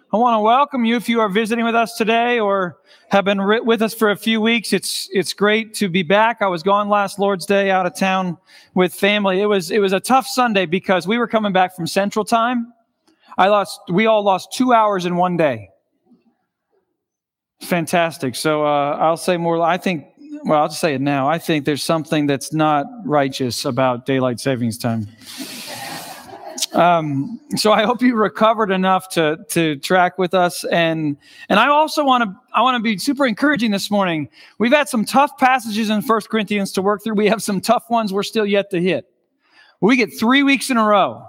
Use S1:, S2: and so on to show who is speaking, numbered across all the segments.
S1: I want to welcome you if you are visiting with us today or have been with us for a few weeks. It's great to be back. I was gone last Lord's Day out of town with family. It was a tough Sunday because we were coming back from Central Time. We all lost 2 hours in one day. Fantastic. So I'll say more. I'll just say it now. I think there's something that's not righteous about daylight savings time. So I hope you recovered enough to track with us. And I also want to be super encouraging this morning. We've had some tough passages in 1 Corinthians to work through. We have some tough ones we're still yet to hit. We get 3 weeks in a row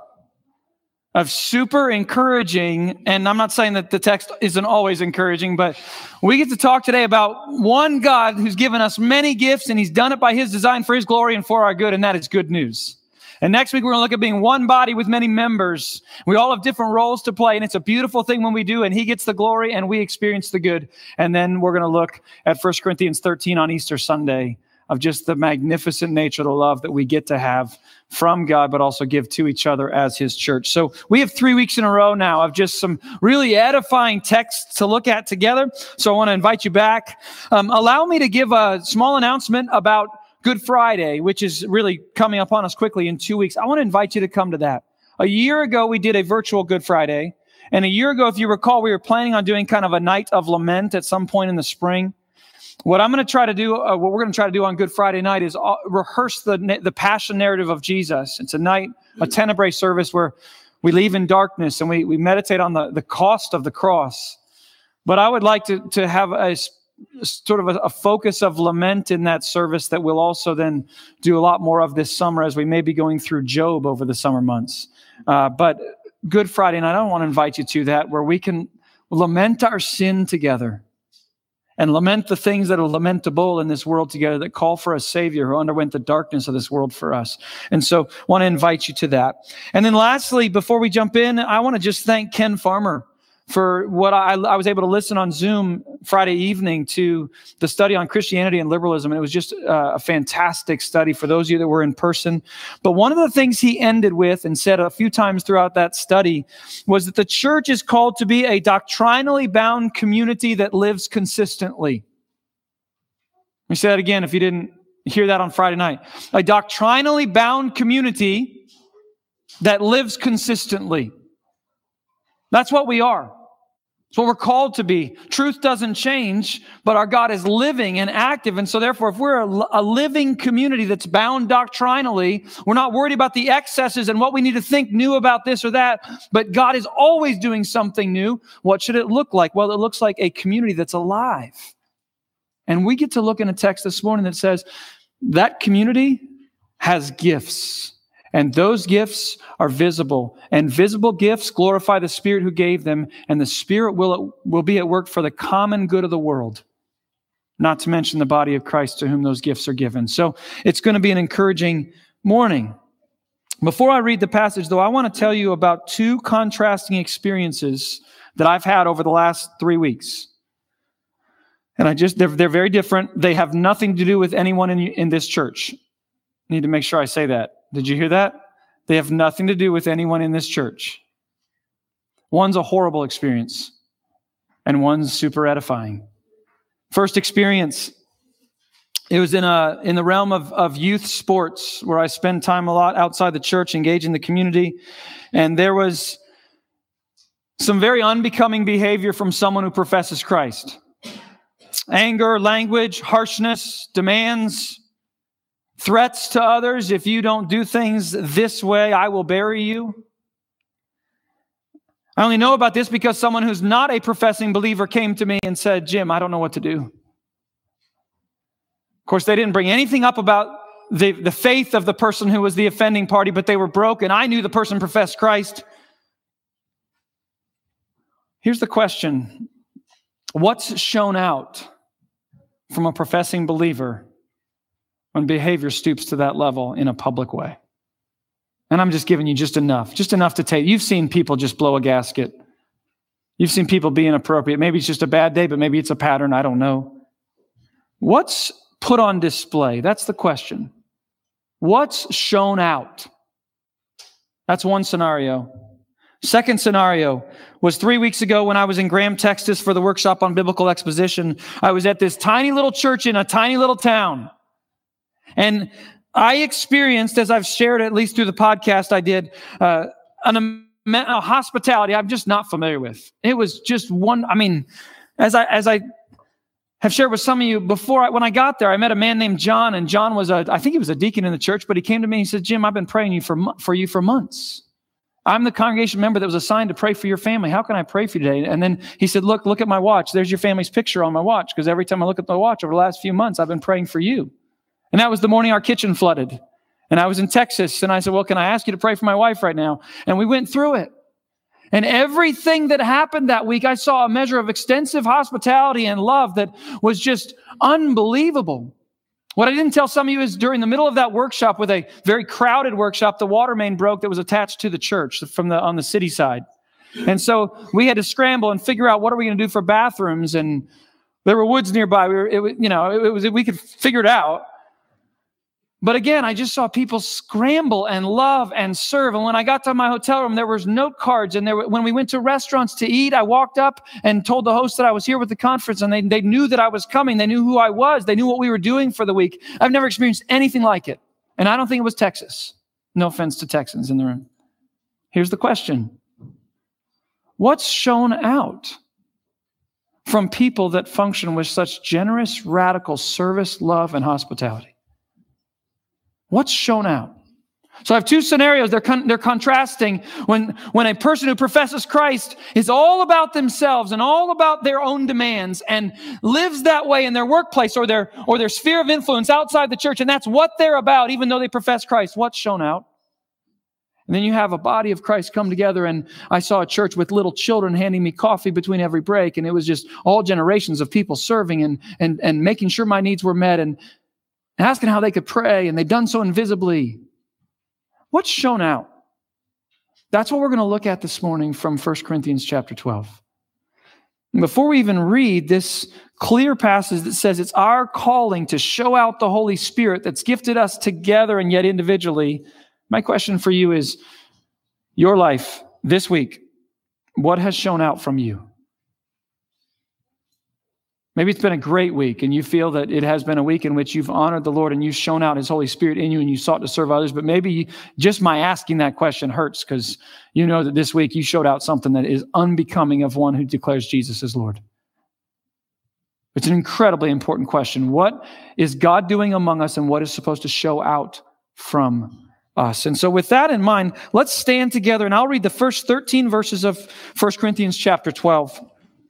S1: of super encouraging, and I'm not saying that the text isn't always encouraging, but we get to talk today about one God who's given us many gifts, and he's done it by his design for his glory and for our good, and that is good news. And next week, we're going to look at being one body with many members. We all have different roles to play, and it's a beautiful thing when we do, and he gets the glory, and we experience the good. And then we're going to look at 1 Corinthians 13 on Easter Sunday of just the magnificent nature of the love that we get to have from God, but also give to each other as his church. So we have 3 weeks in a row now of just some really edifying texts to look at together. So I want to invite you back. Allow me to give a small announcement about Good Friday, which is really coming upon us quickly in 2 weeks. I want to invite you to come to that. A year ago, we did a virtual Good Friday. And a year ago, if you recall, we were planning on doing kind of a night of lament at some point in the spring. What we're going to try to do on Good Friday night is rehearse the passion narrative of Jesus. It's a tenebrae service where we leave in darkness and we meditate on the cost of the cross. But I would like to have a sort of a focus of lament in that service that we'll also then do a lot more of this summer as we may be going through Job over the summer months. But Good Friday night, I want to invite you to that where we can lament our sin together and lament the things that are lamentable in this world together that call for a Savior who underwent the darkness of this world for us. And so I want to invite you to that. And then lastly, before we jump in, I want to just thank Ken Farmer for what I was able to listen on Zoom Friday evening to the study on Christianity and liberalism. And it was just a fantastic study for those of you that were in person. But one of the things he ended with and said a few times throughout that study was that the church is called to be a doctrinally bound community that lives consistently. Let me say that again if you didn't hear that on Friday night. A doctrinally bound community that lives consistently. That's what we are. It's what we're called to be. Truth doesn't change, but our God is living and active. And so therefore, if we're a living community that's bound doctrinally, we're not worried about the excesses and what we need to think new about this or that, but God is always doing something new. What should it look like? Well, it looks like a community that's alive. And we get to look in a text this morning that says that community has gifts. And those gifts are visible. And visible gifts glorify the Spirit who gave them. And the Spirit will be at work for the common good of the world. Not to mention the body of Christ to whom those gifts are given. So it's going to be an encouraging morning. Before I read the passage, though, I want to tell you about two contrasting experiences that I've had over the last 3 weeks. And they're very different. They have nothing to do with anyone in this church. I need to make sure I say that. Did you hear that? They have nothing to do with anyone in this church. One's a horrible experience, and one's super edifying. First experience, it was in the realm of youth sports, where I spend time a lot outside the church, engaging the community, and there was some very unbecoming behavior from someone who professes Christ. Anger, language, harshness, demands, threats to others. If you don't do things this way, I will bury you. I only know about this because someone who's not a professing believer came to me and said, Jim, I don't know what to do. Of course, they didn't bring anything up about the faith of the person who was the offending party, but they were broken. I knew the person professed Christ. Here's the question. What's shown out from a professing believer when behavior stoops to that level in a public way? And I'm just giving you just enough to take. You've seen people just blow a gasket. You've seen people be inappropriate. Maybe it's just a bad day, but maybe it's a pattern. I don't know. What's put on display? That's the question. What's shown out? That's one scenario. Second scenario was 3 weeks ago when I was in Graham, Texas for the workshop on biblical exposition. I was at this tiny little church in a tiny little town. And I experienced, as I've shared at least through the podcast I did, a hospitality I'm just not familiar with. It was just as I have shared with some of you before, when I got there, I met a man named John, and John was I think he was a deacon in the church, but he came to me and he said, Jim, I've been praying for you for months. I'm the congregation member that was assigned to pray for your family. How can I pray for you today? And then he said, look at my watch. There's your family's picture on my watch, because every time I look at my watch over the last few months, I've been praying for you. And that was the morning our kitchen flooded. And I was in Texas, and I said, well, can I ask you to pray for my wife right now? And we went through it. And everything that happened that week, I saw a measure of extensive hospitality and love that was just unbelievable. What I didn't tell some of you is during the middle of that workshop, with a very crowded workshop, the water main broke that was attached to the church on the city side. And so we had to scramble and figure out what are we going to do for bathrooms. And there were woods nearby. We could figure it out. But again, I just saw people scramble and love and serve. And when I got to my hotel room, there was note cards. And when we went to restaurants to eat, I walked up and told the host that I was here with the conference. And they knew that I was coming. They knew who I was. They knew what we were doing for the week. I've never experienced anything like it. And I don't think it was Texas. No offense to Texans in the room. Here's the question. What's shown out from people that function with such generous, radical service, love, and hospitality? What's shown out? So I have two scenarios. They're contrasting when a person who professes Christ is all about themselves and all about their own demands and lives that way in their workplace or their sphere of influence outside the church, and that's what they're about, even though they profess Christ. What's shown out? And then you have a body of Christ come together, and I saw a church with little children handing me coffee between every break, and it was just all generations of people serving and making sure my needs were met and asking how they could pray, and they've done so invisibly. What's shown out? That's what we're going to look at this morning from 1 Corinthians chapter 12. And before we even read this clear passage that says it's our calling to show out the Holy Spirit that's gifted us together and yet individually, my question for you is, your life this week, what has shown out from you? Maybe it's been a great week and you feel that it has been a week in which you've honored the Lord and you've shown out His Holy Spirit in you and you sought to serve others. But maybe just my asking that question hurts because you know that this week you showed out something that is unbecoming of one who declares Jesus as Lord. It's an incredibly important question. What is God doing among us and what is supposed to show out from us? And so with that in mind, let's stand together and I'll read the first 13 verses of 1 Corinthians chapter 12.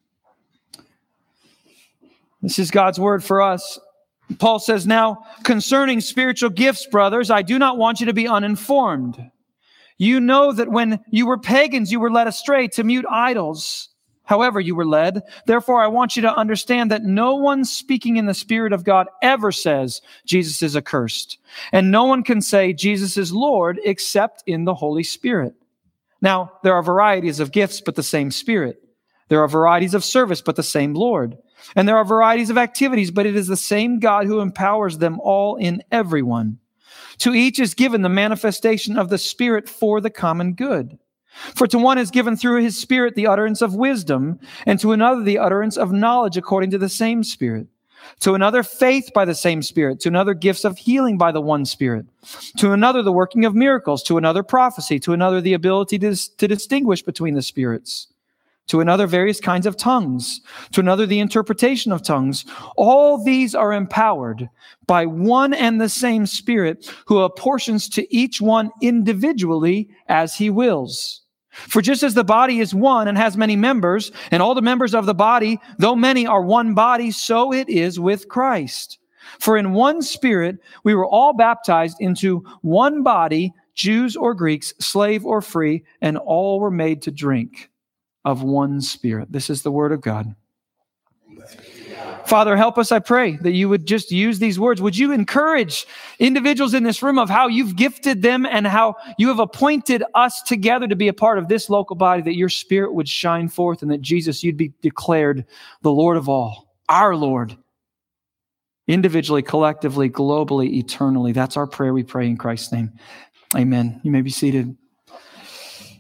S1: This is God's word for us. Paul says, now, concerning spiritual gifts, brothers, I do not want you to be uninformed. You know that when you were pagans, you were led astray to mute idols. However you were led. Therefore, I want you to understand that no one speaking in the Spirit of God ever says Jesus is accursed. And no one can say Jesus is Lord except in the Holy Spirit. Now, there are varieties of gifts, but the same Spirit. There are varieties of service, but the same Lord. And there are varieties of activities, but it is the same God who empowers them all in everyone. To each is given the manifestation of the Spirit for the common good. For to one is given through His Spirit the utterance of wisdom, and to another the utterance of knowledge according to the same Spirit. To another faith by the same Spirit, to another gifts of healing by the one Spirit, to another the working of miracles, to another prophecy, to another the ability to distinguish between the spirits, to another various kinds of tongues, to another the interpretation of tongues. All these are empowered by one and the same Spirit, who apportions to each one individually as He wills. For just as the body is one and has many members, and all the members of the body, though many, are one body, so it is with Christ. For in one Spirit we were all baptized into one body, Jews or Greeks, slave or free, and all were made to drink of one Spirit. This is the word of God. Father, help us, I pray, that you would just use these words. Would you encourage individuals in this room of how you've gifted them and how you have appointed us together to be a part of this local body, that your Spirit would shine forth and that Jesus, you'd be declared the Lord of all, our Lord, individually, collectively, globally, eternally. That's our prayer, we pray in Christ's name. Amen. You may be seated.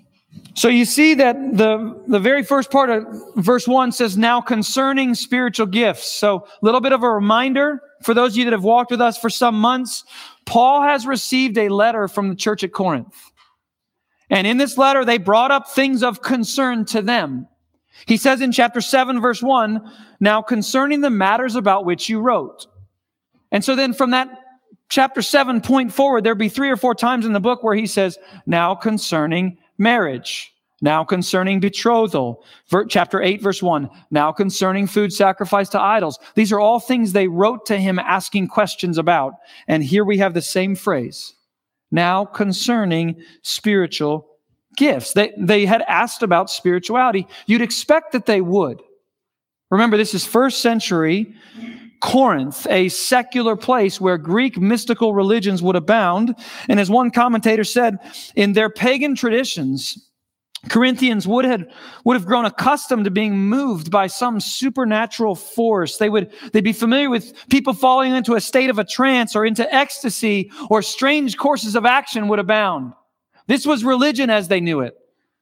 S1: So you see that the very first part of verse 1 says, now concerning spiritual gifts. So a little bit of a reminder for those of you that have walked with us for some months. Paul has received a letter from the church at Corinth. And in this letter, they brought up things of concern to them. He says in chapter 7, verse 1, now concerning the matters about which you wrote. And so then from that chapter 7 point forward, there'll be 3 or 4 times in the book where he says, now concerning marriage, now concerning betrothal. Chapter 8, verse 1, now concerning food sacrificed to idols. These are all things they wrote to him asking questions about. And here we have the same phrase, now concerning spiritual gifts. They had asked about spirituality. You'd expect that they would. Remember, this is first century Corinth, a secular place where Greek mystical religions would abound. And as one commentator said, in their pagan traditions, Corinthians would have grown accustomed to being moved by some supernatural force. They'd be familiar with people falling into a state of a trance or into ecstasy, or strange courses of action would abound. This was religion as they knew it.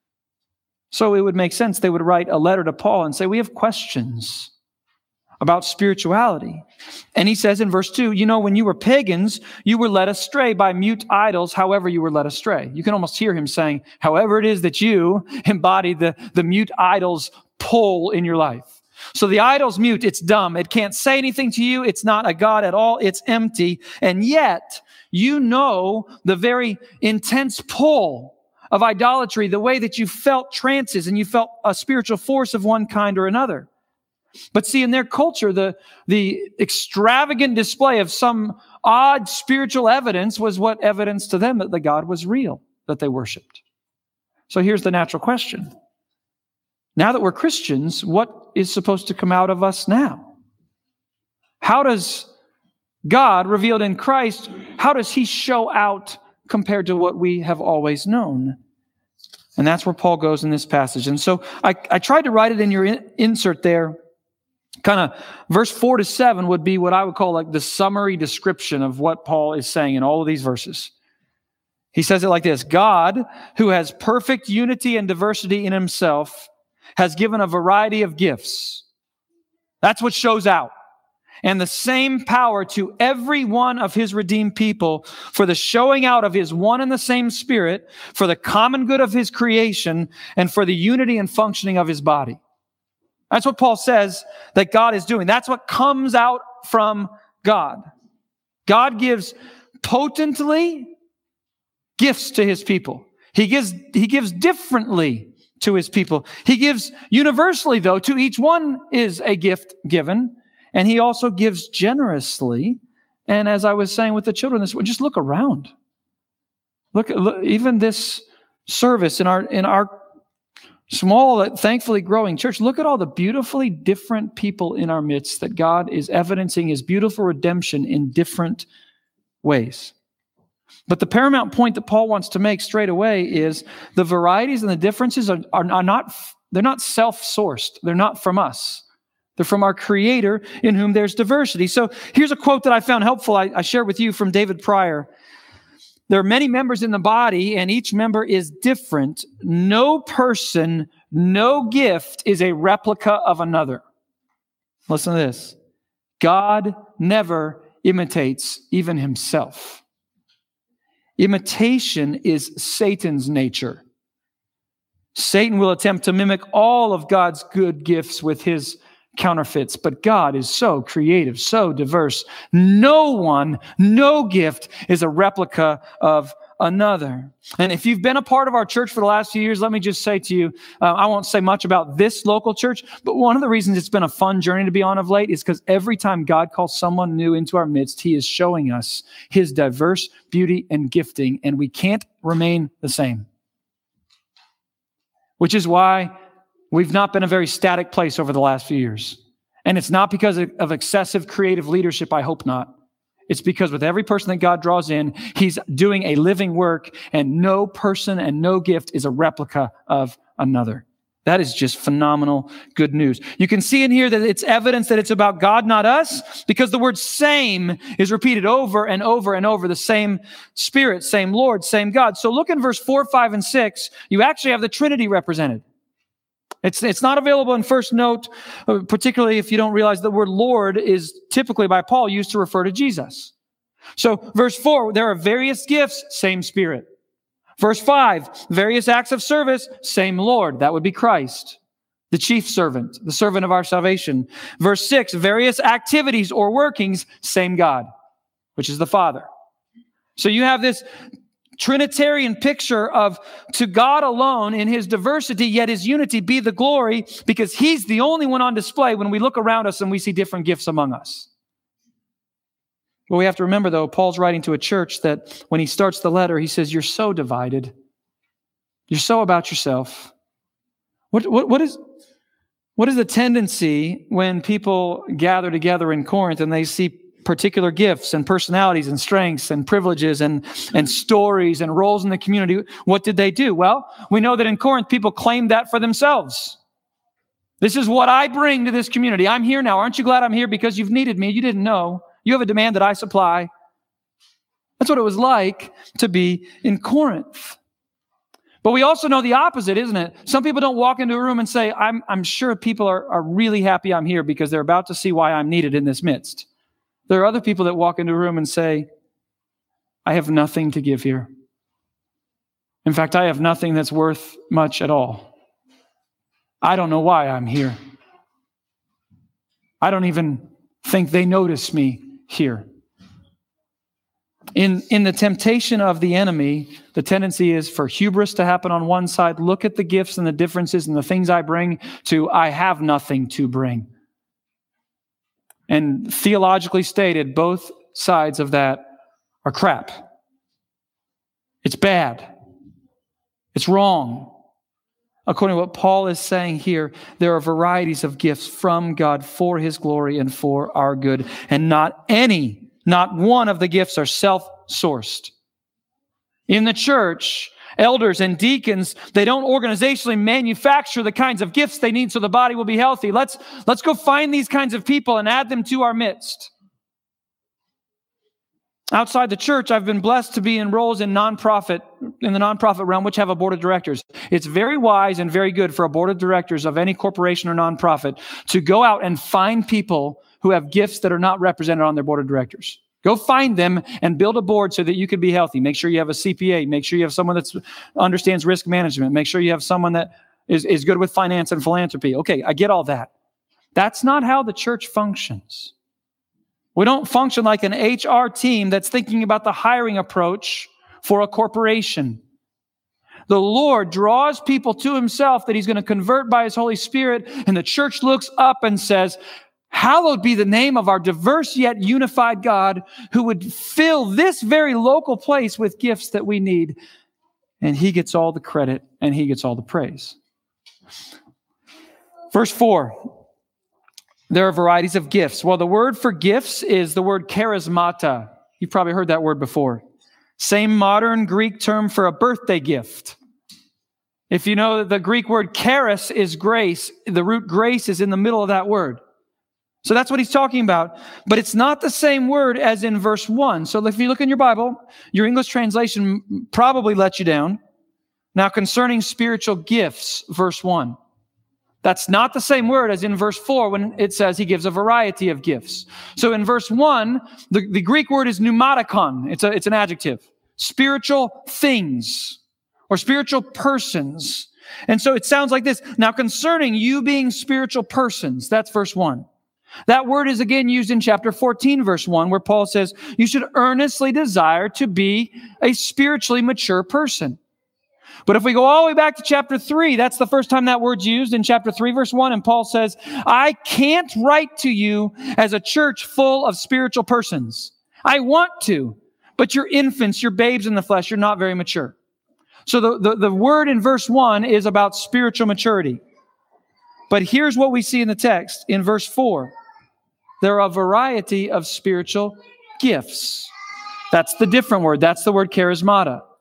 S1: So it would make sense they would write a letter to Paul and say, we have questions about spirituality. And he says in verse 2, when you were pagans, you were led astray by mute idols, however you were led astray. You can almost hear him saying, however it is that you embody the mute idols pull in your life. So the idol's mute, it's dumb. It can't say anything to you. It's not a God at all. It's empty. And yet, the very intense pull of idolatry, the way that you felt trances and you felt a spiritual force of one kind or another. But see, in their culture, the extravagant display of some odd spiritual evidence was what evidence to them that the God was real, that they worshiped. So here's the natural question. Now that we're Christians, what is supposed to come out of us now? How does God, revealed in Christ, how does he show out compared to what we have always known? And that's where Paul goes in this passage. And so I tried to write it in your insert there. Kind of verse 4 to 7 would be what I would call like the summary description of what Paul is saying in all of these verses. He says it like this: God, who has perfect unity and diversity in himself, has given a variety of gifts. That's what shows out. And the same power to every one of his redeemed people for the showing out of his one and the same Spirit, for the common good of his creation, and for the unity and functioning of his body. That's what Paul says that God is doing. That's what comes out from God. God gives potently gifts to his people. He gives differently to his people. He gives universally, though. To each one is a gift given. And he also gives generously. And as I was saying with the children, just look around. Look, even this service in our small, thankfully growing church. Look at all the beautifully different people in our midst that God is evidencing his beautiful redemption in different ways. But the paramount point that Paul wants to make straight away is the varieties and the differences are not self-sourced. They're not from us. They're from our Creator in whom there's diversity. So here's a quote that I found helpful. I share with you from David Pryor. There are many members in the body, and each member is different. No person, no gift is a replica of another. Listen to this. God never imitates even himself. Imitation is Satan's nature. Satan will attempt to mimic all of God's good gifts with his counterfeits, but God is so creative, so diverse. No one, no gift is a replica of another. And if you've been a part of our church for the last few years, let me just say to you, I won't say much about this local church, but one of the reasons it's been a fun journey to be on of late is because every time God calls someone new into our midst, he is showing us his diverse beauty and gifting, and we can't remain the same. Which is why we've not been a very static place over the last few years. And it's not because of excessive creative leadership, I hope not. It's because with every person that God draws in, he's doing a living work, and no person and no gift is a replica of another. That is just phenomenal good news. You can see in here that it's evidence that it's about God, not us, because the word same is repeated over and over and over. The same Spirit, same Lord, same God. So look in verse 4, 5, and 6. You actually have the Trinity represented. It's not available in first note, particularly if you don't realize the word Lord is typically by Paul used to refer to Jesus. So verse 4, there are various gifts, same Spirit. Verse 5, various acts of service, same Lord. That would be Christ, the chief servant, the servant of our salvation. Verse 6, various activities or workings, same God, which is the Father. So you have this Trinitarian picture of to God alone in his diversity, yet his unity be the glory, because he's the only one on display when we look around us and we see different gifts among us. But we have to remember, though, Paul's writing to a church that when he starts the letter, he says, you're so divided. You're so about yourself. What is the tendency when people gather together in Corinth and they see particular gifts and personalities and strengths and privileges and stories and roles in the community? What did they do? Well, we know that in Corinth, people claimed that for themselves. This is what I bring to this community. I'm here now. Aren't you glad I'm here? Because you've needed me. You didn't know. You have a demand that I supply. That's what it was like to be in Corinth. But we also know the opposite, isn't it? Some people don't walk into a room and say, I'm sure people are really happy I'm here because they're about to see why I'm needed in this midst. There are other people that walk into a room and say, I have nothing to give here. In fact, I have nothing that's worth much at all. I don't know why I'm here. I don't even think they notice me here. In the temptation of the enemy, the tendency is for hubris to happen on one side. Look at the gifts and the differences and the things I bring to I have nothing to bring. And theologically stated, both sides of that are crap. It's bad. It's wrong. According to what Paul is saying here, there are varieties of gifts from God for his glory and for our good. And not one of the gifts are self-sourced. In the church, elders and deacons, they don't organizationally manufacture the kinds of gifts they need so the body will be healthy. Let's go find these kinds of people and add them to our midst. Outside the church, I've been blessed to be in roles in the nonprofit realm, which have a board of directors. It's very wise and very good for a board of directors of any corporation or nonprofit to go out and find people who have gifts that are not represented on their board of directors. Go find them and build a board so that you can be healthy. Make sure you have a CPA. Make sure you have someone that understands risk management. Make sure you have someone that is good with finance and philanthropy. Okay, I get all that. That's not how the church functions. We don't function like an HR team that's thinking about the hiring approach for a corporation. The Lord draws people to himself that he's going to convert by his Holy Spirit, and the church looks up and says, hallowed be the name of our diverse yet unified God who would fill this very local place with gifts that we need. And he gets all the credit and he gets all the praise. Verse 4. There are varieties of gifts. Well, the word for gifts is the word charismata. You've probably heard that word before. Same modern Greek term for a birthday gift. If you know the Greek word charis is grace, the root grace is in the middle of that word. So that's what he's talking about. But it's not the same word as in verse 1. So if you look in your Bible, your English translation probably let you down. Now, concerning spiritual gifts, verse 1. That's not the same word as in verse 4 when it says he gives a variety of gifts. So in verse 1, the Greek word is pneumatikon. It's an adjective. Spiritual things or spiritual persons. And so it sounds like this. Now concerning you being spiritual persons, that's verse 1. That word is again used in chapter 14, verse 1, where Paul says you should earnestly desire to be a spiritually mature person. But if we go all the way back to chapter 3, that's the first time that word's used in chapter 3, verse 1. And Paul says, I can't write to you as a church full of spiritual persons. I want to, but you're infants, you're babes in the flesh, you're not very mature. So the word in verse 1 is about spiritual maturity. But here's what we see in the text. In verse 4, there are a variety of spiritual gifts. That's the different word. That's the word charismata.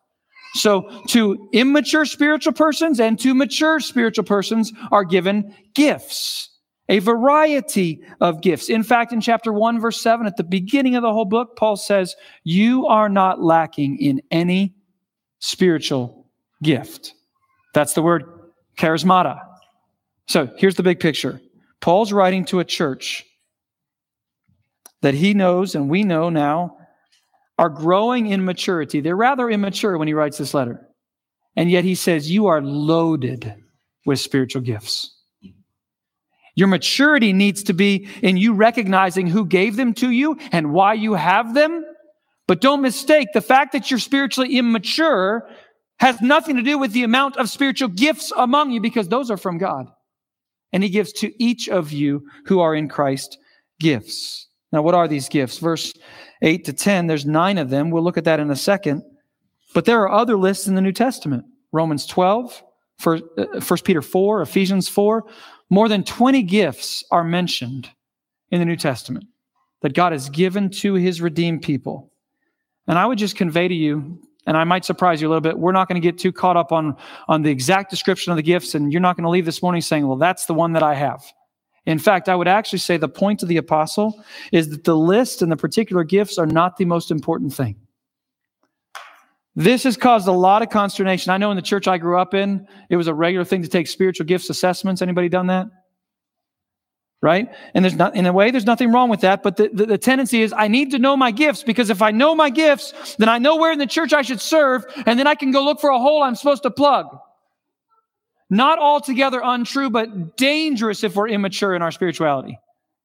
S1: So to immature spiritual persons and to mature spiritual persons are given gifts, a variety of gifts. In fact, in chapter 1, verse 7, at the beginning of the whole book, Paul says, you are not lacking in any spiritual gift. That's the word charismata. So here's the big picture. Paul's writing to a church that he knows and we know now are growing in maturity. They're rather immature when he writes this letter. And yet he says, you are loaded with spiritual gifts. Your maturity needs to be in you recognizing who gave them to you and why you have them. But don't mistake, the fact that you're spiritually immature has nothing to do with the amount of spiritual gifts among you, because those are from God. And he gives to each of you who are in Christ gifts. Now, what are these gifts? Verse 8 to 10, there's 9 of them. We'll look at that in a second. But there are other lists in the New Testament. Romans 12, 1 Peter 4, Ephesians 4. More than 20 gifts are mentioned in the New Testament that God has given to his redeemed people. And I would just convey to you, and I might surprise you a little bit, we're not going to get too caught up on the exact description of the gifts, and you're not going to leave this morning saying, well, that's the one that I have. In fact, I would actually say the point of the apostle is that the list and the particular gifts are not the most important thing. This has caused a lot of consternation. I know in the church I grew up in, it was a regular thing to take spiritual gifts assessments. Anybody done that? Right? And in a way, there's nothing wrong with that. But the tendency is I need to know my gifts, because if I know my gifts, then I know where in the church I should serve, and then I can go look for a hole I'm supposed to plug. Not altogether untrue, but dangerous if we're immature in our spirituality.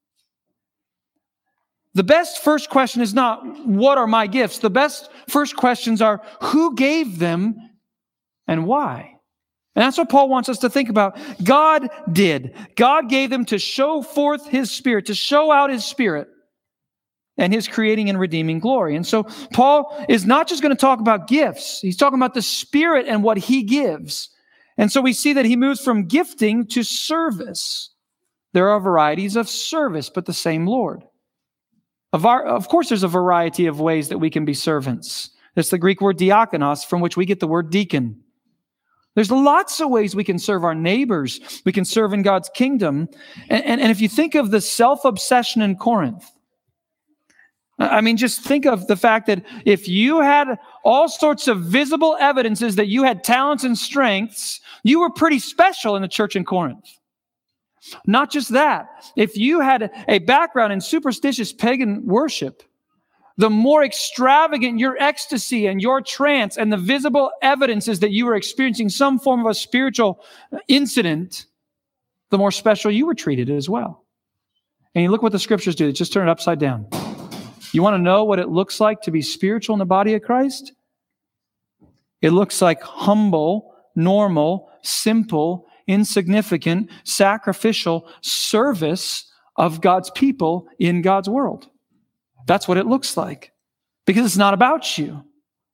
S1: The best first question is not, what are my gifts? The best first questions are, who gave them and why? And that's what Paul wants us to think about. God did. God gave them to show forth his Spirit, to show out his Spirit and his creating and redeeming glory. And so Paul is not just going to talk about gifts. He's talking about the Spirit and what he gives. And so we see that he moves from gifting to service. There are varieties of service, but the same Lord. Of course, there's a variety of ways that we can be servants. It's the Greek word diakonos, from which we get the word deacon. There's lots of ways we can serve our neighbors. We can serve in God's kingdom. And if you think of the self-obsession in Corinth, I mean, just think of the fact that if you had all sorts of visible evidences that you had talents and strengths, you were pretty special in the church in Corinth. Not just that. If you had a background in superstitious pagan worship, the more extravagant your ecstasy and your trance and the visible evidences that you were experiencing some form of a spiritual incident, the more special you were treated as well. And you look what the scriptures do. They just turn it upside down. You want to know what it looks like to be spiritual in the body of Christ? It looks like humble, normal, simple, insignificant, sacrificial service of God's people in God's world. That's what it looks like, because it's not about you.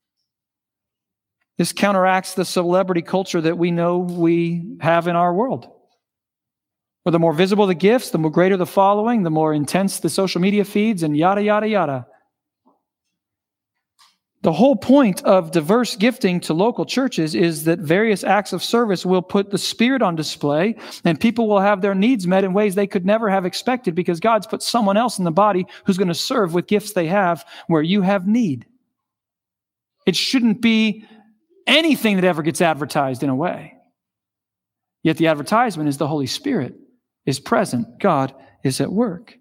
S1: This counteracts the celebrity culture that we know we have in our world. Where the more visible the gifts, the more greater the following, the more intense the social media feeds, and yada, yada, yada. The whole point of diverse gifting to local churches is that various acts of service will put the Spirit on display, and people will have their needs met in ways they could never have expected, because God's put someone else in the body who's going to serve with gifts they have where you have need. It shouldn't be anything that ever gets advertised in a way. Yet the advertisement is the Holy Spirit is present. God is at work.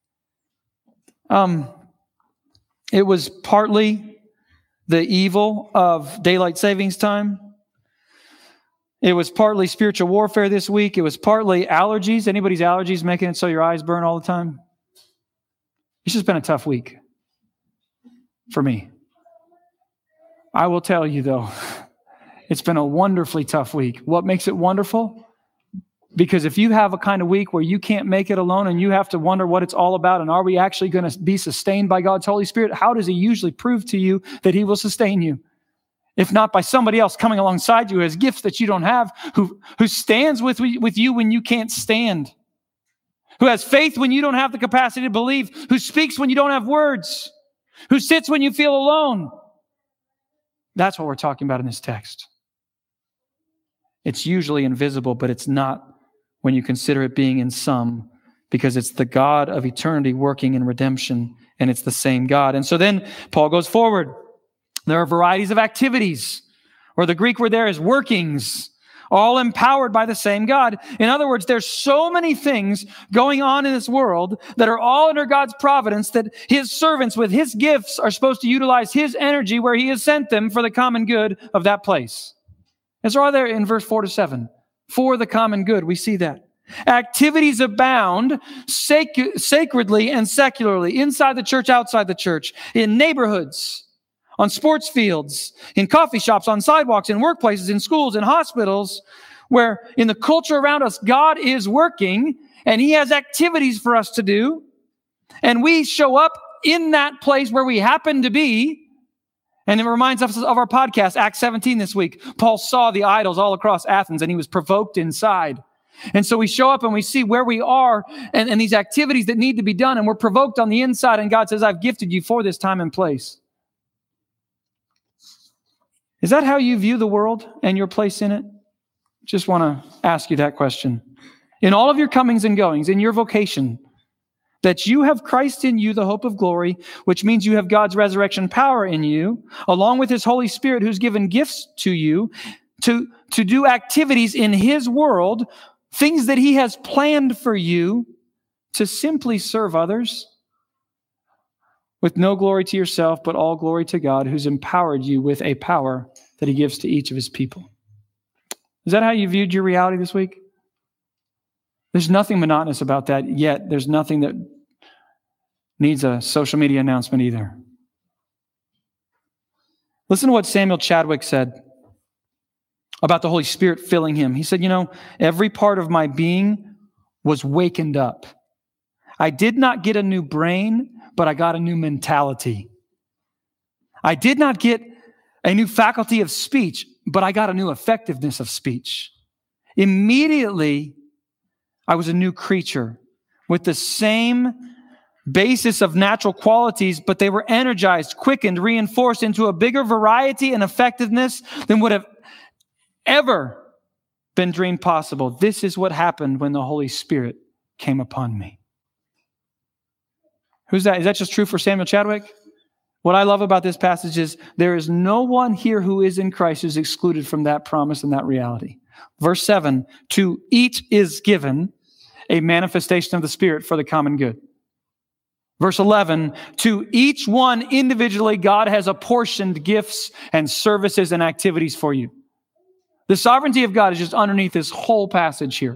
S1: It was partly the evil of daylight savings time. It was partly spiritual warfare this week. It was partly allergies. Anybody's allergies making it so your eyes burn all the time? It's just been a tough week for me. I will tell you, though, it's been a wonderfully tough week. What makes it wonderful? Because if you have a kind of week where you can't make it alone and you have to wonder what it's all about, and are we actually going to be sustained by God's Holy Spirit, how does he usually prove to you that he will sustain you? If not by somebody else coming alongside you who has gifts that you don't have, who stands with you when you can't stand, who has faith when you don't have the capacity to believe, who speaks when you don't have words, who sits when you feel alone. That's what we're talking about in this text. It's usually invisible, but it's not when you consider it being in some, because it's the God of eternity working in redemption, and it's the same God. And so then Paul goes forward. There are varieties of activities, or the Greek word there is workings, all empowered by the same God. In other words, there's so many things going on in this world that are all under God's providence that his servants with his gifts are supposed to utilize his energy where he has sent them for the common good of that place. It's right there in verse 4-7. For the common good, we see that. Activities abound sacredly and secularly, inside the church, outside the church, in neighborhoods, on sports fields, in coffee shops, on sidewalks, in workplaces, in schools, in hospitals, where in the culture around us, God is working and he has activities for us to do. And we show up in that place where we happen to be. And it reminds us of our podcast, Acts 17 this week. Paul saw the idols all across Athens and he was provoked inside. And so we show up and we see where we are and these activities that need to be done. And we're provoked on the inside. And God says, I've gifted you for this time and place. Is that how you view the world and your place in it? Just want to ask you that question. In all of your comings and goings, in your vocation, that you have Christ in you, the hope of glory, which means you have God's resurrection power in you, along with his Holy Spirit who's given gifts to you to do activities in his world, things that he has planned for you to simply serve others with no glory to yourself, but all glory to God who's empowered you with a power that he gives to each of his people. Is that how you viewed your reality this week? There's nothing monotonous about that, yet there's nothing that needs a social media announcement either. Listen to what Samuel Chadwick said about the Holy Spirit filling him. He said, every part of my being was wakened up. I did not get a new brain, but I got a new mentality. I did not get a new faculty of speech, but I got a new effectiveness of speech. Immediately, I was a new creature with the same basis of natural qualities, but they were energized, quickened, reinforced into a bigger variety and effectiveness than would have ever been dreamed possible. This is what happened when the Holy Spirit came upon me. Who's that? Is that just true for Samuel Chadwick? What I love about this passage is there is no one here who is in Christ who's excluded from that promise and that reality. Verse 7, to each is given a manifestation of the Spirit for the common good. Verse 11, to each one individually, God has apportioned gifts and services and activities for you. The sovereignty of God is just underneath this whole passage here.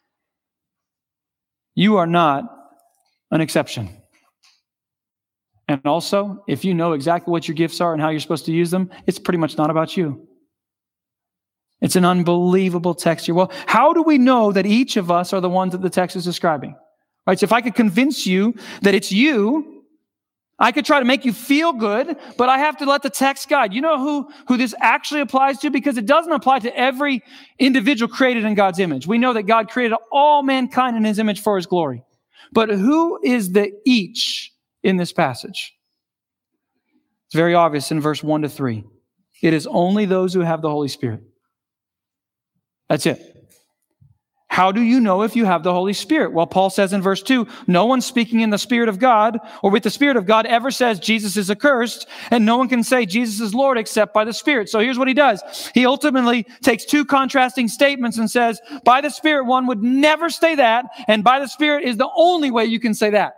S1: You are not an exception. And also, if you know exactly what your gifts are and how you're supposed to use them, it's pretty much not about you. It's an unbelievable text here. Well, how do we know that each of us are the ones that the text is describing? Right? So if I could convince you that it's you, I could try to make you feel good, but I have to let the text guide. You know who this actually applies to? Because it doesn't apply to every individual created in God's image. We know that God created all mankind in his image for his glory. But who is the each in this passage? It's very obvious in verse 1-3. It is only those who have the Holy Spirit. That's it. How do you know if you have the Holy Spirit? Well, Paul says in verse 2, no one speaking in the Spirit of God or with the Spirit of God ever says Jesus is accursed, and no one can say Jesus is Lord except by the Spirit. So here's what he does. He ultimately takes two contrasting statements and says, by the Spirit, one would never say that, and by the Spirit is the only way you can say that.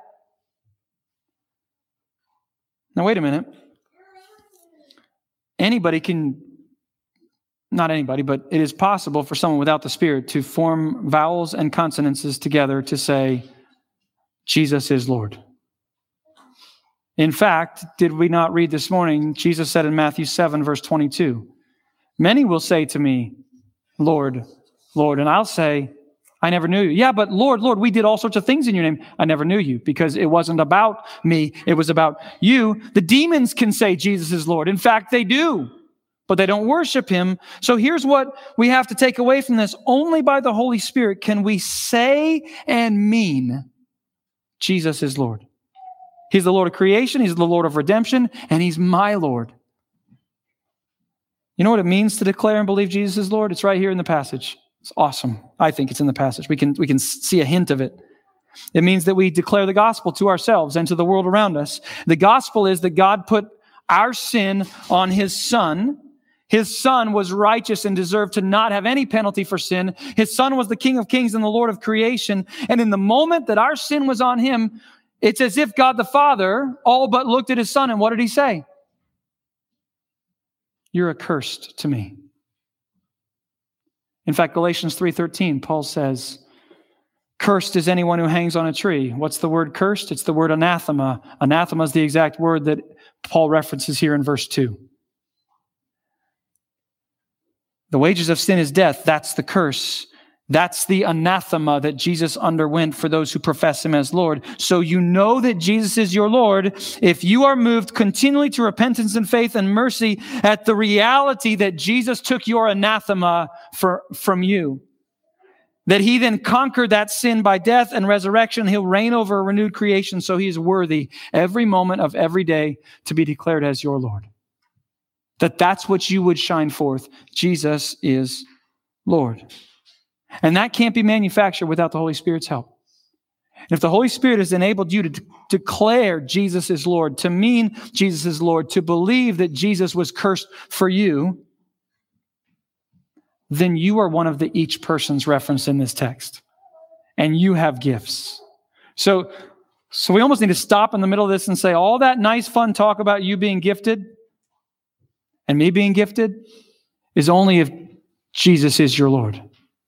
S1: Now, wait a minute. Not anybody, but it is possible for someone without the Spirit to form vowels and consonances together to say, Jesus is Lord. In fact, did we not read this morning, Jesus said in Matthew 7, verse 22, many will say to me, Lord, Lord, and I'll say, I never knew you. Yeah, but Lord, Lord, we did all sorts of things in your name. I never knew you, because it wasn't about me. It was about you. The demons can say Jesus is Lord. In fact, they do, but they don't worship him. So here's what we have to take away from this. Only by the Holy Spirit can we say and mean Jesus is Lord. He's the Lord of creation. He's the Lord of redemption, and he's my Lord. You know what it means to declare and believe Jesus is Lord? It's right here in the passage. It's awesome. I think it's in the passage. We can see a hint of it. It means that we declare the gospel to ourselves and to the world around us. The gospel is that God put our sin on his Son. His Son was righteous and deserved to not have any penalty for sin. His Son was the King of Kings and the Lord of creation. And in the moment that our sin was on him, it's as if God the Father all but looked at his Son, and what did he say? You're accursed to me. In fact, Galatians 3:13, Paul says, cursed is anyone who hangs on a tree. What's the word cursed? It's the word anathema. Anathema is the exact word that Paul references here in verse 2. The wages of sin is death. That's the curse. That's the anathema that Jesus underwent for those who profess him as Lord. So you know that Jesus is your Lord if you are moved continually to repentance and faith and mercy at the reality that Jesus took your anathema from you. That he then conquered that sin by death and resurrection. He'll reign over a renewed creation, so he is worthy every moment of every day to be declared as your Lord. That's what you would shine forth. Jesus is Lord. And that can't be manufactured without the Holy Spirit's help. And if the Holy Spirit has enabled you to declare Jesus is Lord, to mean Jesus is Lord, to believe that Jesus was cursed for you, then you are one of the each persons referenced in this text. And you have gifts. So we almost need to stop in the middle of this and say, all that nice fun talk about you being gifted and me being gifted is only if Jesus is your Lord.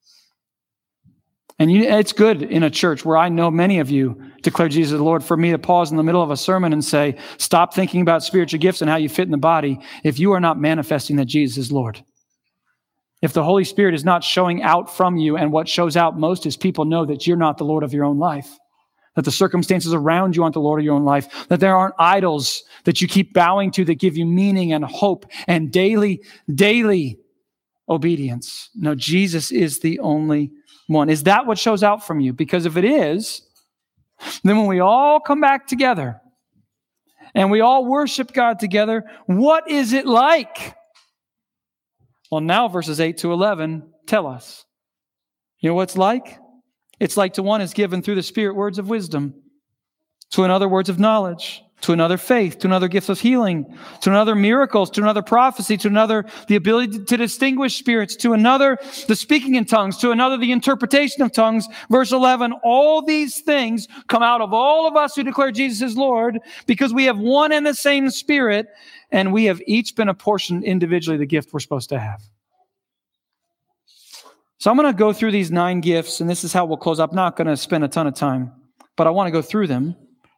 S1: And it's good in a church where I know many of you declare Jesus as Lord for me to pause in the middle of a sermon and say, stop thinking about spiritual gifts and how you fit in the body if you are not manifesting that Jesus is Lord. If the Holy Spirit is not showing out from you, and what shows out most is people know that you're not the Lord of your own life, that the circumstances around you aren't the Lord of your own life, that there aren't idols that you keep bowing to that give you meaning and hope and daily obedience. No, Jesus is the only one. Is that what shows out from you? Because if it is, then when we all come back together and we all worship God together, what is it like? Well, now verses 8 to 11 tell us. You know what it's like? It's like to one is given through the Spirit words of wisdom, to another words of knowledge, to another faith, to another gifts of healing, to another miracles, to another prophecy, to another the ability to distinguish spirits, to another the speaking in tongues, to another the interpretation of tongues. Verse 11, all these things come out of all of us who declare Jesus is Lord, because we have one and the same Spirit, and we have each been apportioned individually the gift we're supposed to have. So I'm going to go through these 9 gifts, and this is how we'll close up. I'm not going to spend a ton of time, but I want to go through them.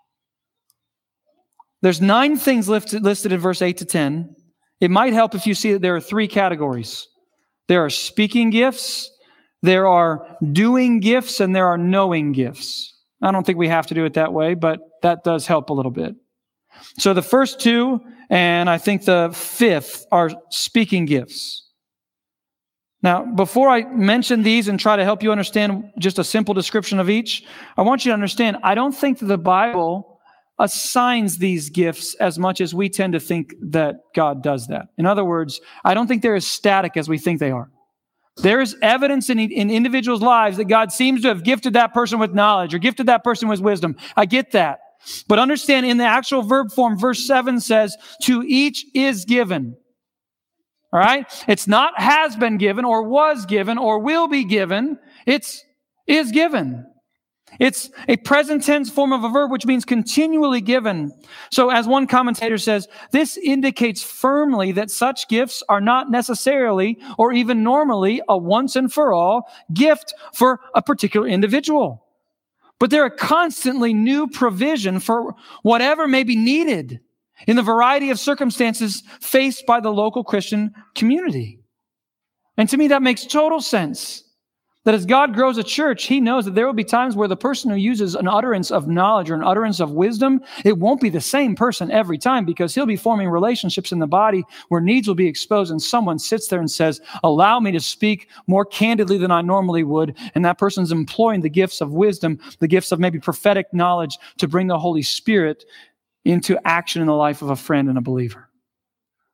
S1: There's 9 things listed in verse 8 to 10. It might help if you see that there are 3 categories. There are speaking gifts, there are doing gifts, and there are knowing gifts. I don't think we have to do it that way, but that does help a little bit. So the first 2, and I think the 5th, are speaking gifts. Now, before I mention these and try to help you understand just a simple description of each, I want you to understand, I don't think that the Bible assigns these gifts as much as we tend to think that God does that. In other words, I don't think they're as static as we think they are. There is evidence in individuals' lives that God seems to have gifted that person with knowledge or gifted that person with wisdom. I get that. But understand, in the actual verb form, verse 7 says, to each is given. All right? It's not has been given or was given or will be given. It's is given. It's a present tense form of a verb, which means continually given. So as one commentator says, this indicates firmly that such gifts are not necessarily or even normally a once and for all gift for a particular individual. But they're a constantly new provision for whatever may be needed in the variety of circumstances faced by the local Christian community. And to me, that makes total sense. That as God grows a church, he knows that there will be times where the person who uses an utterance of knowledge or an utterance of wisdom, it won't be the same person every time, because he'll be forming relationships in the body where needs will be exposed, and someone sits there and says, allow me to speak more candidly than I normally would. And that person's employing the gifts of wisdom, the gifts of maybe prophetic knowledge to bring the Holy Spirit into action in the life of a friend and a believer.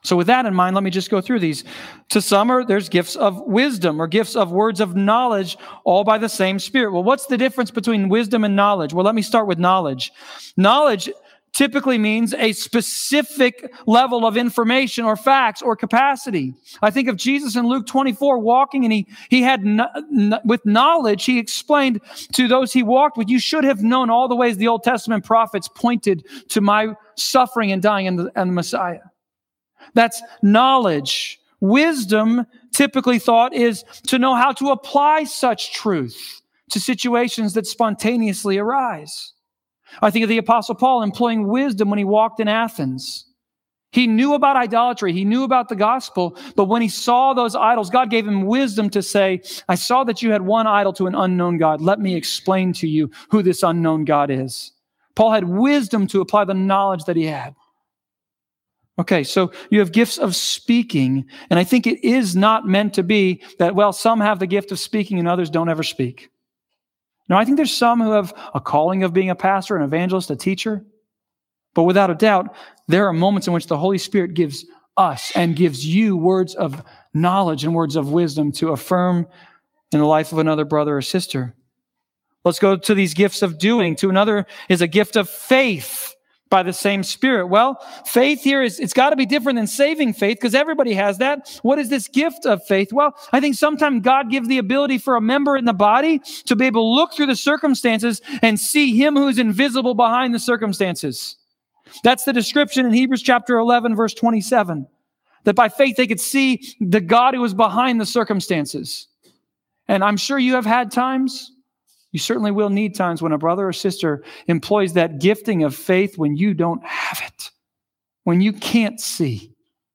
S1: So with that in mind, let me just go through these. To some, there's gifts of wisdom or gifts of words of knowledge, all by the same Spirit. Well, what's the difference between wisdom and knowledge? Well, let me start with knowledge. Knowledge typically means a specific level of information or facts or capacity. I think of Jesus in Luke 24 walking, and he had, with knowledge, he explained to those he walked with, you should have known all the ways the Old Testament prophets pointed to my suffering and dying and the Messiah. That's knowledge. Wisdom, typically thought, is to know how to apply such truth to situations that spontaneously arise. I think of the Apostle Paul employing wisdom when he walked in Athens. He knew about idolatry. He knew about the gospel. But when he saw those idols, God gave him wisdom to say, I saw that you had one idol to an unknown God. Let me explain to you who this unknown God is. Paul had wisdom to apply the knowledge that he had. Okay, so you have gifts of speaking, and I think it is not meant to be that, well, some have the gift of speaking and others don't ever speak. No, I think there's some who have a calling of being a pastor, an evangelist, a teacher. But without a doubt, there are moments in which the Holy Spirit gives us and gives you words of knowledge and words of wisdom to affirm in the life of another brother or sister. Let's go to these gifts of doing. To another is a gift of faith by the same Spirit. Well, faith here it's got to be different than saving faith because everybody has that. What is this gift of faith? Well, I think sometimes God gives the ability for a member in the body to be able to look through the circumstances and see him who is invisible behind the circumstances. That's the description in Hebrews chapter 11, verse 27, that by faith they could see the God who was behind the circumstances. And I'm sure you have had times, you certainly will need times when a brother or sister employs that gifting of faith when you don't have it, when you can't see.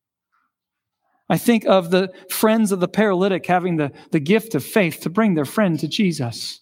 S1: I think of the friends of the paralytic having the gift of faith to bring their friend to Jesus.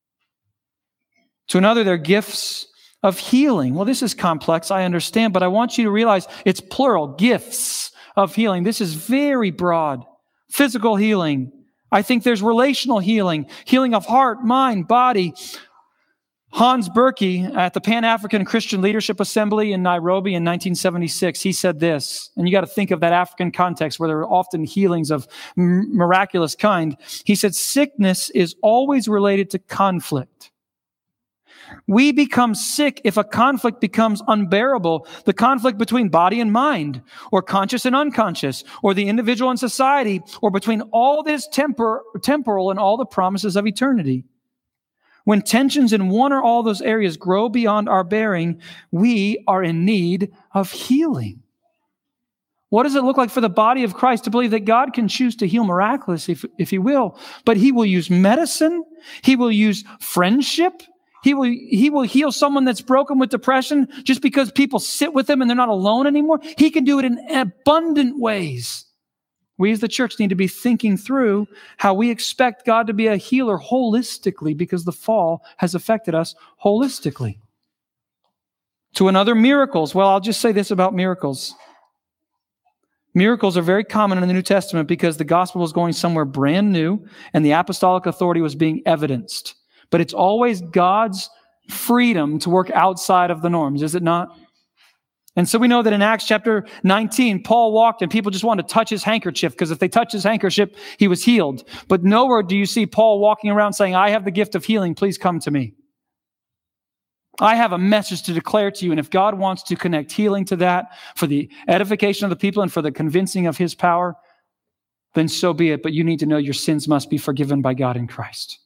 S1: To another, their gifts of healing. Well, this is complex, I understand, but I want you to realize it's plural, gifts of healing. This is very broad. Physical healing. I think there's relational healing, healing of heart, mind, body. Hans Berkey at the Pan-African Christian Leadership Assembly in Nairobi in 1976, he said this, and you got to think of that African context where there are often healings of miraculous kind. He said, sickness is always related to conflict. We become sick if a conflict becomes unbearable, the conflict between body and mind, or conscious and unconscious, or the individual and society, or between all this temporal and all the promises of eternity. When tensions in one or all those areas grow beyond our bearing, we are in need of healing. What does it look like for the body of Christ to believe that God can choose to heal miraculously if he will, but he will use medicine, he will use friendship, He will heal someone that's broken with depression just because people sit with them and they're not alone anymore. He can do it in abundant ways. We as the church need to be thinking through how we expect God to be a healer holistically because the fall has affected us holistically. To another, miracles. Well, I'll just say this about miracles. Miracles are very common in the New Testament because the gospel was going somewhere brand new and the apostolic authority was being evidenced. But it's always God's freedom to work outside of the norms, is it not? And so we know that in Acts chapter 19, Paul walked and people just wanted to touch his handkerchief because if they touched his handkerchief, he was healed. But nowhere do you see Paul walking around saying, I have the gift of healing, please come to me. I have a message to declare to you, and if God wants to connect healing to that for the edification of the people and for the convincing of his power, then so be it. But you need to know your sins must be forgiven by God in Christ.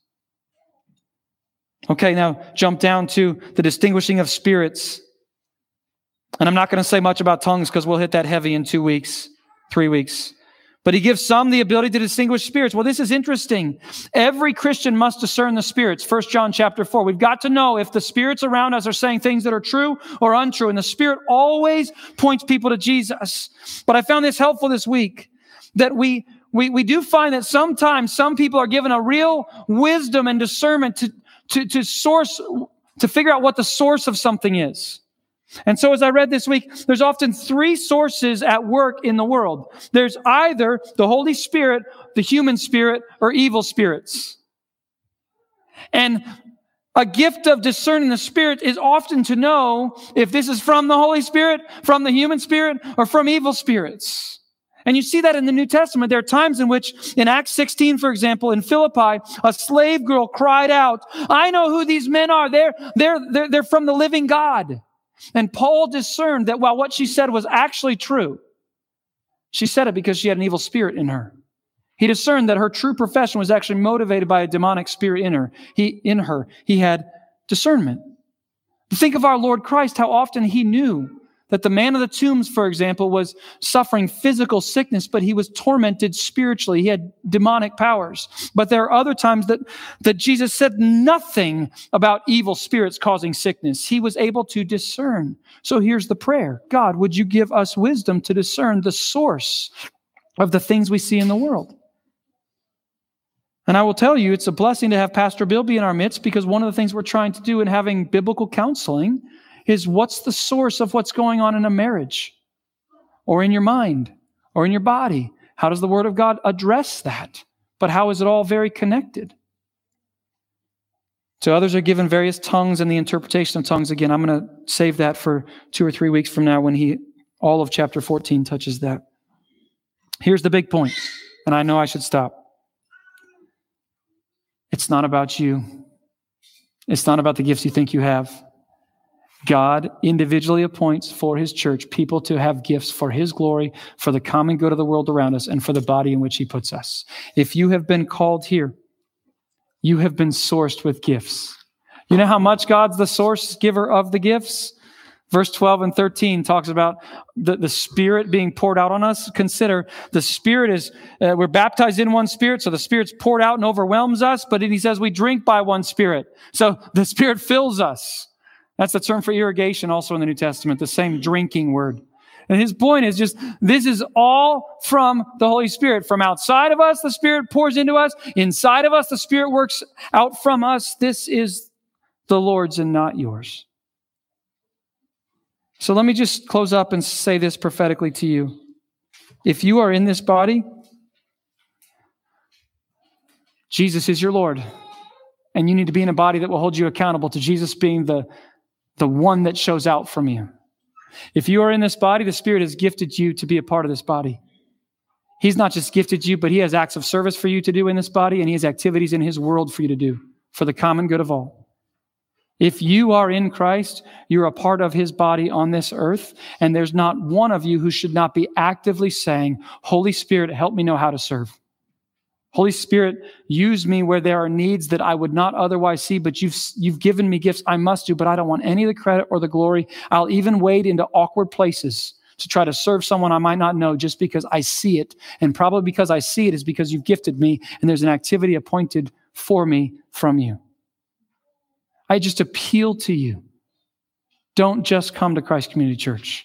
S1: Okay, now jump down to the distinguishing of spirits. And I'm not going to say much about tongues because we'll hit that heavy in 2 weeks, 3 weeks. But he gives some the ability to distinguish spirits. Well, this is interesting. Every Christian must discern the spirits. 1 John chapter 4. We've got to know if the spirits around us are saying things that are true or untrue. And the Spirit always points people to Jesus. But I found this helpful this week, that we do find that sometimes some people are given a real wisdom and discernment to figure out what the source of something is. And so as I read this week, there's often 3 sources at work in the world. There's either the Holy Spirit, the human spirit, or evil spirits. And A gift of discerning the Spirit is often to know if this is from the Holy Spirit, from the human spirit, or from evil spirits. And you see that in the New Testament. There are times in which, in Acts 16, for example, in Philippi, a slave girl cried out, "I know who these men are. They're from the living God." And Paul discerned that while what she said was actually true, she said it because she had an evil spirit in her. He discerned that her true profession was actually motivated by a demonic spirit in her. He had discernment. Think of our Lord Christ, how often he knew that the man of the tombs, for example, was suffering physical sickness, but he was tormented spiritually. He had demonic powers. But there are other times that Jesus said nothing about evil spirits causing sickness. He was able to discern. So here's the prayer. God, would you give us wisdom to discern the source of the things we see in the world? And I will tell you, it's a blessing to have Pastor Bill be in our midst, because one of the things we're trying to do in having biblical counseling is what's the source of what's going on in a marriage or in your mind or in your body? How does the Word of God address that? But how is it all very connected? So others are given various tongues and the interpretation of tongues. Again, I'm going to save that for 2 or 3 weeks from now when all of chapter 14 touches that. Here's the big point, and I know I should stop. It's not about you. It's not about the gifts you think you have. God individually appoints for his church people to have gifts for his glory, for the common good of the world around us, and for the body in which he puts us. If you have been called here, you have been sourced with gifts. You know how much God's the source giver of the gifts? Verse 12 and 13 talks about the Spirit being poured out on us. Consider the Spirit is, we're baptized in one Spirit, so the Spirit's poured out and overwhelms us. But he says we drink by one Spirit. So the Spirit fills us. That's the term for irrigation also in the New Testament, the same drinking word. And his point is just, this is all from the Holy Spirit. From outside of us, the Spirit pours into us. Inside of us, the Spirit works out from us. This is the Lord's and not yours. So let me just close up and say this prophetically to you. If you are in this body, Jesus is your Lord. And you need to be in a body that will hold you accountable to Jesus being the one that shows out from you. If you are in this body, the Spirit has gifted you to be a part of this body. He's not just gifted you, but he has acts of service for you to do in this body, and he has activities in his world for you to do for the common good of all. If you are in Christ, you're a part of his body on this earth, and there's not one of you who should not be actively saying, Holy Spirit, help me know how to serve. Holy Spirit, use me where there are needs that I would not otherwise see, but you've given me gifts I must do, but I don't want any of the credit or the glory. I'll even wade into awkward places to try to serve someone I might not know just because I see it. And probably because I see it is because you've gifted me and there's an activity appointed for me from you. I just appeal to you. Don't just come to Christ Community Church.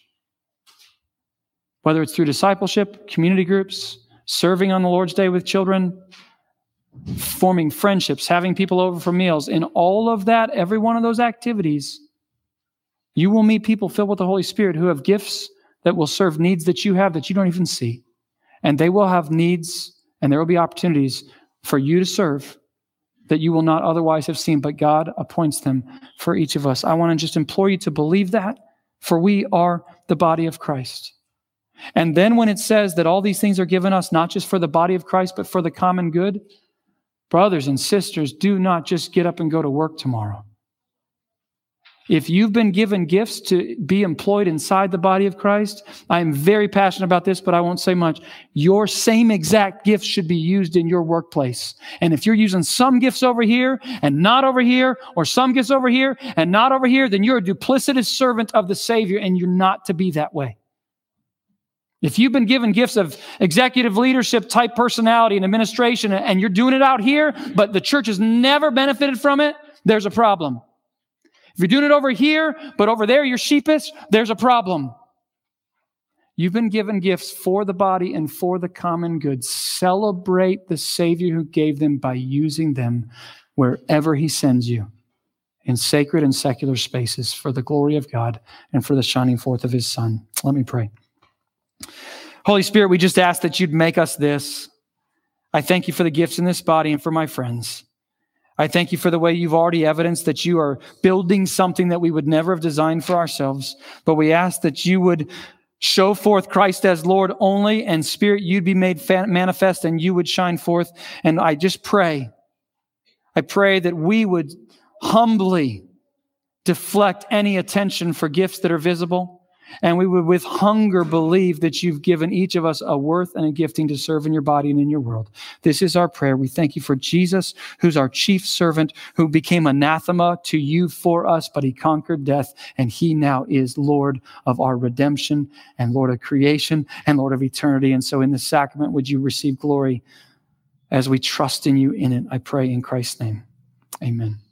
S1: Whether it's through discipleship, community groups, serving on the Lord's Day with children, forming friendships, having people over for meals, in all of that, every one of those activities, you will meet people filled with the Holy Spirit who have gifts that will serve needs that you have that you don't even see. And they will have needs, and there will be opportunities for you to serve that you will not otherwise have seen, but God appoints them for each of us. I want to just implore you to believe that, for we are the body of Christ. And then when it says that all these things are given us, not just for the body of Christ, but for the common good, brothers and sisters, do not just get up and go to work tomorrow. If you've been given gifts to be employed inside the body of Christ, I am very passionate about this, but I won't say much. Your same exact gifts should be used in your workplace. And if you're using some gifts over here and not over here, or some gifts over here and not over here, then you're a duplicitous servant of the Savior, and you're not to be that way. If you've been given gifts of executive leadership type personality and administration, and you're doing it out here, but the church has never benefited from it, there's a problem. If you're doing it over here, but over there you're sheepish, there's a problem. You've been given gifts for the body and for the common good. Celebrate the Savior who gave them by using them wherever he sends you, in sacred and secular spaces, for the glory of God and for the shining forth of his Son. Let me pray. Holy Spirit, we just ask that you'd make us this. I thank you for the gifts in this body and for my friends. I thank you for the way you've already evidenced that you are building something that we would never have designed for ourselves. But we ask that you would show forth Christ as Lord only, and Spirit, you'd be made manifest and you would shine forth. And I pray that we would humbly deflect any attention for gifts that are visible. And we would with hunger believe that you've given each of us a worth and a gifting to serve in your body and in your world. This is our prayer. We thank you for Jesus, who's our chief servant, who became anathema to you for us, but he conquered death. And he now is Lord of our redemption and Lord of creation and Lord of eternity. And so in the sacrament, would you receive glory as we trust in you in it? I pray in Christ's name. Amen.